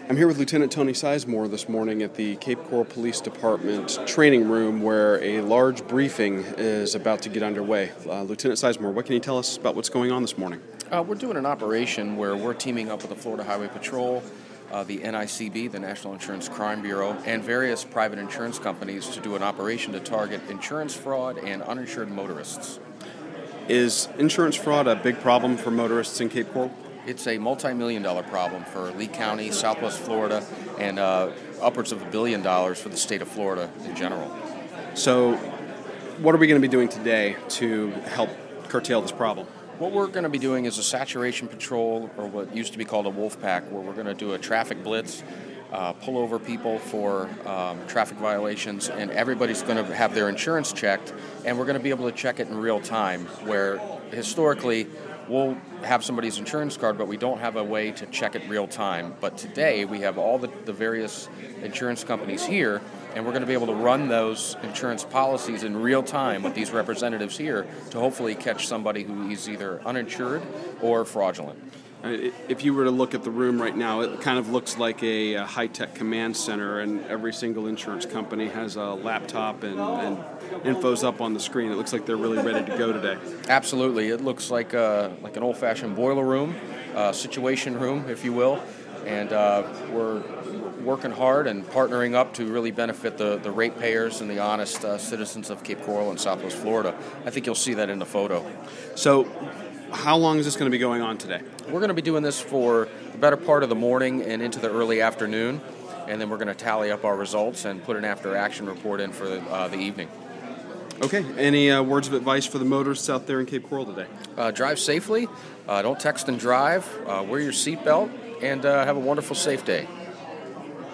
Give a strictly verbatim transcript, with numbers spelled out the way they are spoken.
I'm here with Lieutenant Tony Sizemore this morning at the Cape Coral Police Department training room where a large briefing is about to get underway. Uh, Lieutenant Sizemore, what can you tell us about what's going on this morning? Uh, we're doing an operation where we're teaming up with the Florida Highway Patrol, uh, the N I C B, the National Insurance Crime Bureau, and various private insurance companies to do an operation to target insurance fraud and uninsured motorists. Is insurance fraud a big problem for motorists in Cape Coral? It's a multi-million dollar problem for Lee County, Southwest Florida, and uh, upwards of a billion dollars for the state of Florida in general. So what are we going to be doing today to help curtail this problem? What we're going to be doing is a saturation patrol, or what used to be called a wolf pack, where we're going to do a traffic blitz, uh, pull over people for um, traffic violations, and everybody's going to have their insurance checked, and we're going to be able to check it in real time, where historically we'll have somebody's insurance card, but we don't have a way to check it real time. But today we have all the, the various insurance companies here, and we're going to be able to run those insurance policies in real time with these representatives here to hopefully catch somebody who is either uninsured or fraudulent. If you were to look at the room right now, it kind of looks like a, a high-tech command center, and every single insurance company has a laptop and, and info's up on the screen. It looks like they're really ready to go today. Absolutely. It looks like a, like an old-fashioned boiler room, uh, situation room, if you will, and uh, we're working hard and partnering up to really benefit the, the ratepayers and the honest uh, citizens of Cape Coral and Southwest Florida. I think you'll see that in the photo. So how long is this going to be going on today? We're going to be doing this for the better part of the morning and into the early afternoon, and then we're going to tally up our results and put an after-action report in for the, uh, the evening. Okay. Any uh, words of advice for the motorists out there in Cape Coral today? Uh, drive safely. Uh, don't text and drive. Uh, wear your seatbelt, and uh, have a wonderful, safe day.